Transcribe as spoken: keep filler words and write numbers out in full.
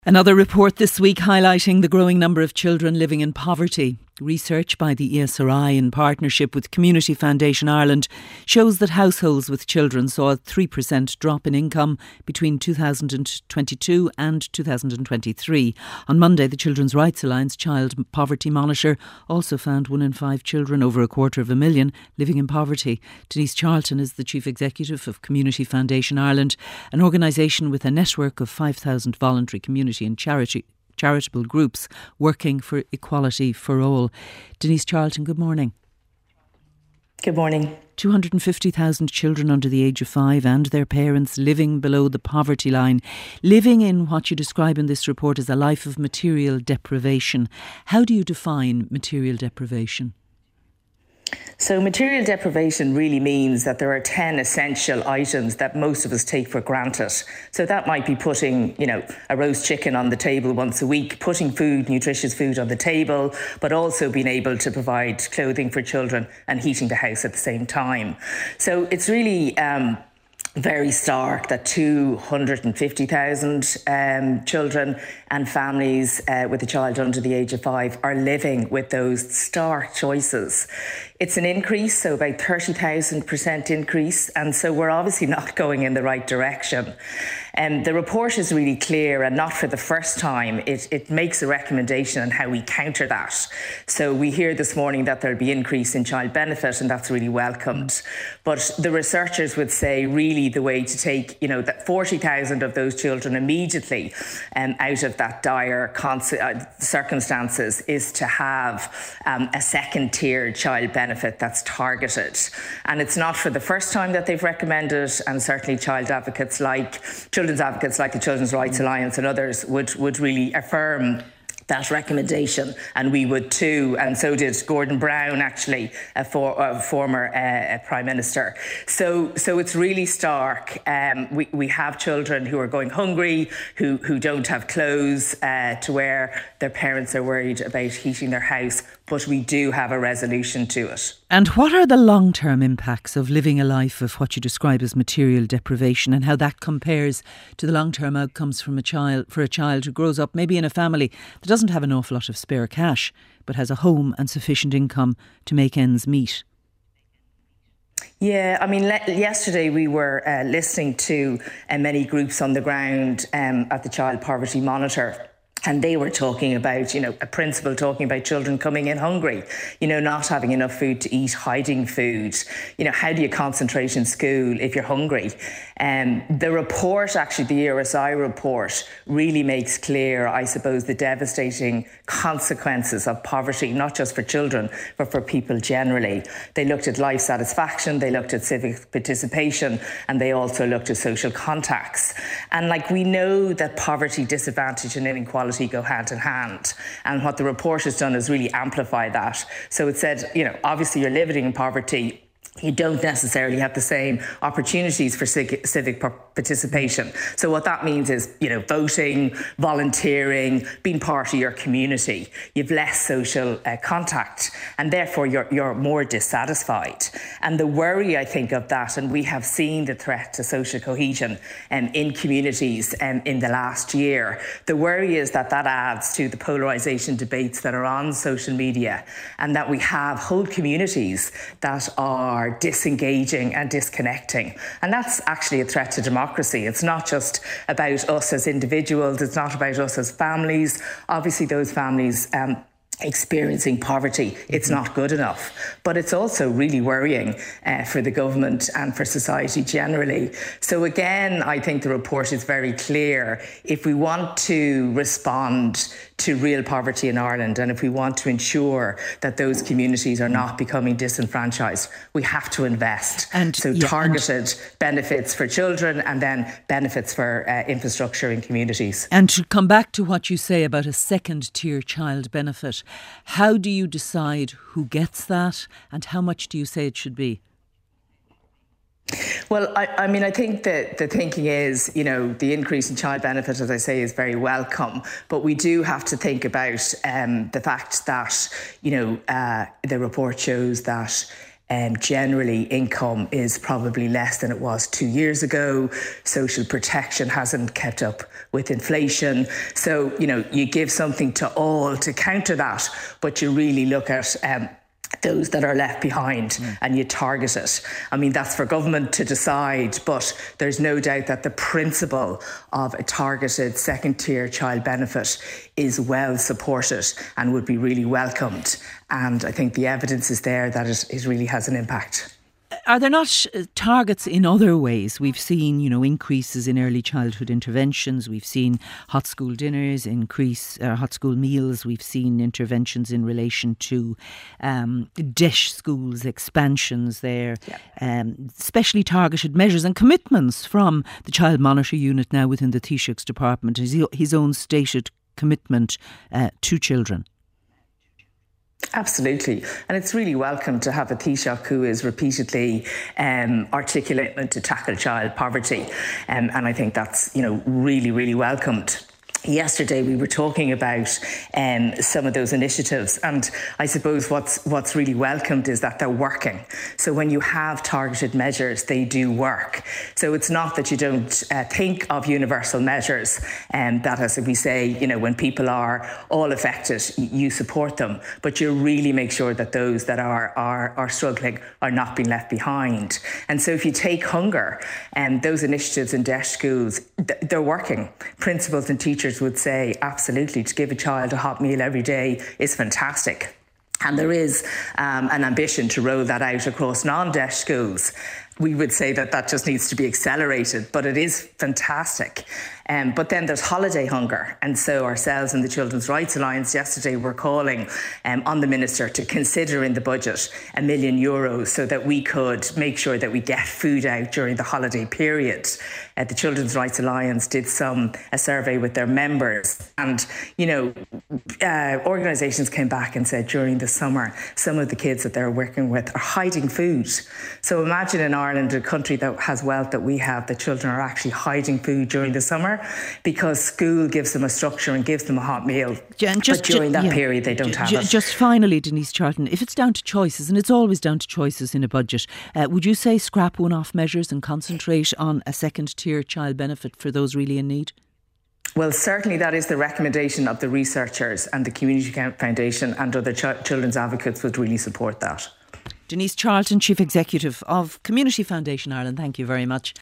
Another report this week highlighting the growing number of children living in poverty. Research by the E S R I in partnership with Community Foundation Ireland shows that households with children saw a three percent drop in income between two thousand twenty-two and two thousand twenty-three. On Monday, the Children's Rights Alliance Child Poverty Monitor also found one in five children, over a quarter of a million, living in poverty. Denise Charlton is the Chief Executive of Community Foundation Ireland, an organisation with a network of five thousand voluntary community and charity charitable groups working for equality for all. Denise Charlton, good morning. Good morning. two hundred fifty thousand children under the age of five and their parents living below the poverty line, living in what you describe in this report as a life of material deprivation. How do you define material deprivation? So material deprivation really means that there are ten essential items that most of us take for granted. So that might be putting, you know, a roast chicken on the table once a week, putting food, nutritious food on the table, but also being able to provide clothing for children and heating the house at the same time. So it's really um, very stark that two hundred fifty thousand um, children and families uh, with a child under the age of five are living with those stark choices. It's an increase, so about thirty thousand percent increase, and so we're obviously not going in the right direction. Um, the report is really clear, and not for the first time, it, it makes a recommendation on how we counter that. So we hear this morning that there'll be increase in child benefit, and that's really welcomed. But the researchers would say really the way to take, you know, that forty thousand of those children immediately um, out of that dire cons- uh, circumstances is to have um, a second tier child benefit that's targeted. And it's not for the first time that they've recommended, and certainly child advocates like children's advocates like the Children's Rights Alliance and others would, would really affirm that recommendation, and we would too, and so did Gordon Brown, actually, a, for, a former uh, Prime Minister. So, so it's really stark. Um, we, we have children who are going hungry, who, who don't have clothes uh, to wear. Their parents are worried about heating their house, but we do have a resolution to it. And what are the long-term impacts of living a life of what you describe as material deprivation, and how that compares to the long-term outcomes from a child for a child who grows up maybe in a family that doesn't have an awful lot of spare cash, but has a home and sufficient income to make ends meet? Yeah, I mean, le- yesterday we were uh, listening to uh, many groups on the ground um, at the Child Poverty Monitor. And they were talking about, you know, a principal talking about children coming in hungry, you know, not having enough food to eat, hiding food. You know, how do you concentrate in school if you're hungry? Um, the report, actually, the E R S I report, really makes clear, I suppose, the devastating consequences of poverty, not just for children, but for people generally. They looked at life satisfaction, they looked at civic participation, and they also looked at social contacts. And like, we know that poverty, disadvantage and inequality go hand in hand. And what the report has done is really amplify that. So it said, you know, obviously you're living in poverty, you don't necessarily have the same opportunities for civic, civic participation. So what that means is, you know, voting, volunteering, being part of your community. You've less social uh, contact, and therefore you're, you're more dissatisfied. And the worry, I think, of that, and we have seen the threat to social cohesion um, in communities um, in the last year. The worry is that that adds to the polarisation debates that are on social media, and that we have whole communities that are are disengaging and disconnecting. And that's actually a threat to democracy. It's not just about us as individuals, it's not about us as families. Obviously, those families um, experiencing poverty, it's not good enough. But it's also really worrying uh, for the government and for society generally. So again, I think the report is very clear. If we want to respond to real poverty in Ireland, and if we want to ensure that those communities are not becoming disenfranchised, we have to invest. And so yeah, targeted and benefits for children, and then benefits for uh, infrastructure in communities. And to come back to what you say about a second tier child benefit, how do you decide who gets that, and how much do you say it should be? Well, I, I mean, I think that the thinking is, you know, the increase in child benefit, as I say, is very welcome. But we do have to think about um, the fact that, you know, uh, the report shows that Um, generally, income is probably less than it was two years ago. Social protection hasn't kept up with inflation. So, you know, you give something to all to counter that, but you really look at um, those that are left behind mm. and you target it. I mean, that's for government to decide, but there's no doubt that the principle of a targeted second tier child benefit is well supported and would be really welcomed. And I think the evidence is there that it, it really has an impact. Are there not targets in other ways? We've seen, you know, increases in early childhood interventions. We've seen hot school dinners, increase uh, hot school meals. We've seen interventions in relation to um, dish schools, expansions there, yep. um, specially targeted measures and commitments from the Child Monitor Unit now within the Taoiseach's department, his, his own stated commitment uh, to children. Absolutely. And it's really welcome to have a Taoiseach who is repeatedly um, articulating to tackle child poverty. Um, and I think that's, you know, really, really welcomed. Yesterday we were talking about um, some of those initiatives, and I suppose what's what's really welcomed is that they're working. So when you have targeted measures, they do work. So it's not that you don't uh, think of universal measures, and um, that, as we say, you know, when people are all affected, you support them, but you really make sure that those that are are, are struggling are not being left behind. And so if you take hunger, and um, those initiatives in DEIS schools, th- they're working. Principals and teachers would say absolutely, to give a child a hot meal every day is fantastic. And there is um, an ambition to roll that out across non-DEIS schools. We would say that that just needs to be accelerated, but it is fantastic. Um, but then there's holiday hunger. And so ourselves and the Children's Rights Alliance yesterday were calling um, on the Minister to consider in the budget a million euros so that we could make sure that we get food out during the holiday period. Uh, the Children's Rights Alliance did some a survey with their members, and, you know, uh, organisations came back and said during the summer, some of the kids that they're working with are hiding food. So imagine in Ireland, a country that has wealth that we have, the children are actually hiding food during the summer because school gives them a structure and gives them a hot meal. Yeah, and just, but during that yeah, period, they don't have j- it. Just finally, Denise Charlton, if it's down to choices, and it's always down to choices in a budget, uh, would you say scrap one-off measures and concentrate on a second-tier child benefit for those really in need? Well, certainly that is the recommendation of the researchers, and the Community Foundation and other ch- children's advocates would really support that. Denise Charlton, Chief Executive of Community Foundation Ireland, thank you very much.